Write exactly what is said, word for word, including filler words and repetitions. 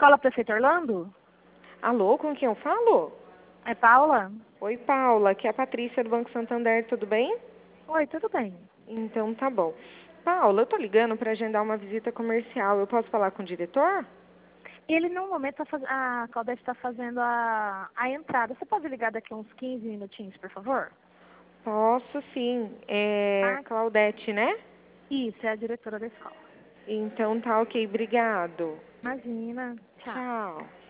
Escola Prefeito Orlando? Alô, com quem eu falo? É Paula? Oi, Paula, aqui é a Patrícia do Banco Santander, tudo bem? Oi, tudo bem. Então tá bom. Paula, eu tô ligando para agendar uma visita comercial. Eu posso falar com o diretor? Ele, no momento, tá faz... a Claudete está fazendo a... a entrada. Você pode ligar daqui a uns quinze minutinhos, por favor? Posso sim. É Ah, Claudete, né? isso, é a diretora da escola. Então tá ok, obrigado. Imagina. Tchau. Tchau.